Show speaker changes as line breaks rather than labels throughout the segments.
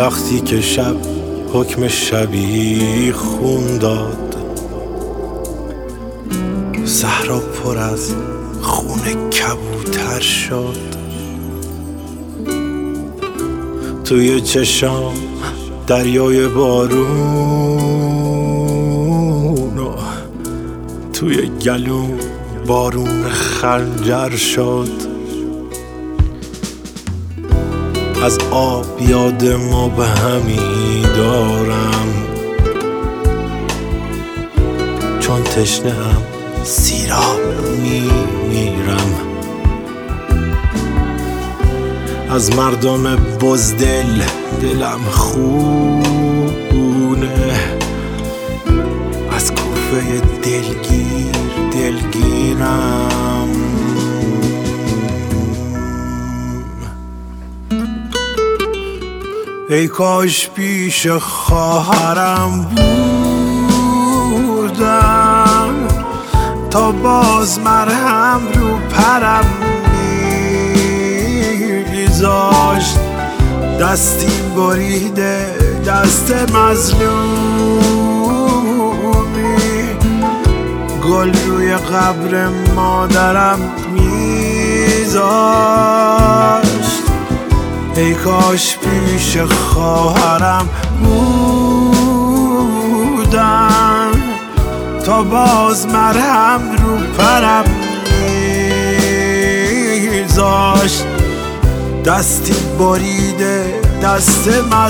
وقتی که شب حکم شبی خون داد، صحرا پر از خون کبوتر شد. توی چشام دریای بارون و توی گلوم بارون خنجر شد. از آب یاد ما به همی دارم، چون تشنه ام سیراب میمیرم. از مردم بزدل دلم خونه، از کوفه دلگیرم. ای کاش پیش خواهرم بودم، تا باز مرهم رو پرم میذاشت. دستی بریده دست مظلومی، گل روی قبر مادرم میذاشت. ای کاش پیش خواهرم بودم، تا باز مرهم رو پرم میذاشت. دستی بریده دست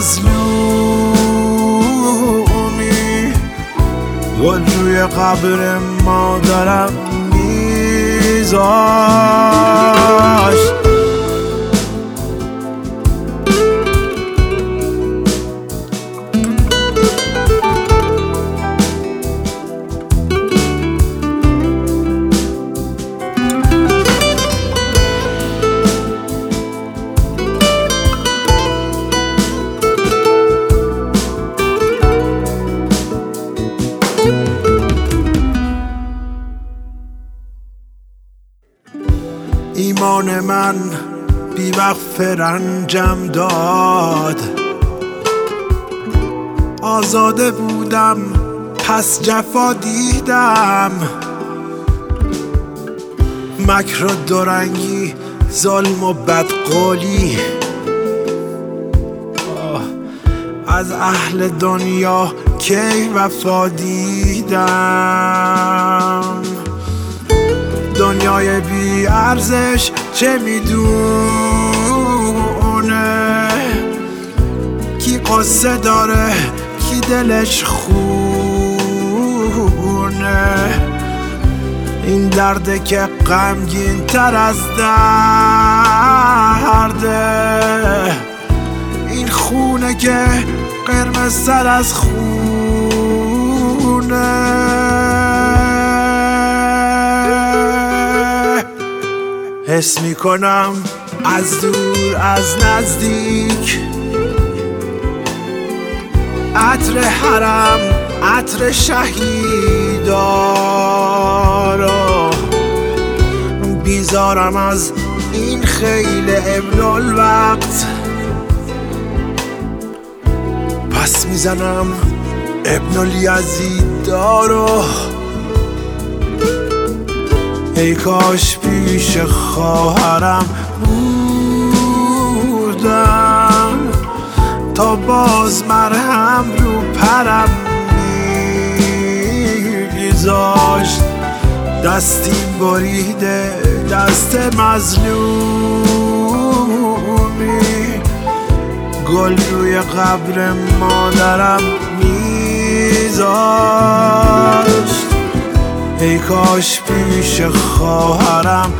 مظلومی، گل روی قبر مادرم میذاشت. ایمان من بی وقف رنجم داد، آزاده بودم پس جفا دیدم. مکر و دورنگی، ظلم و بدقولی، از اهل دنیا کی وفا دیدم. دنیای بی ارزش چه میدونه، کی قصه داره کی دلش خونه. این درده که غمگین تر از درده، این خونه که قرمز تر از خونه. حس میکنم از دور از نزدیک، عطر حرم عطر شهیدارا. بیزارم از این خیل ابن الوقت، پس میزنم ابن الیزیدارو. ای کاش پیش خواهرم بودم، تا باز مرهم رو پرم میذاشت. دستی بریده دست مظلومی، گل روی قبر مادرم میذاشت. ای کاش پیش خواهرم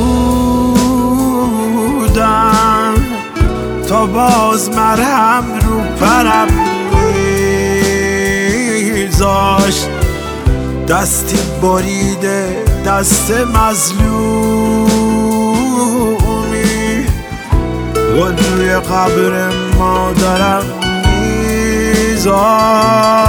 بودم، تا باز مرهم رو پرم میذاشت. دستی بریده دست مظلومی، گل روی قبر مادرم میذاشت.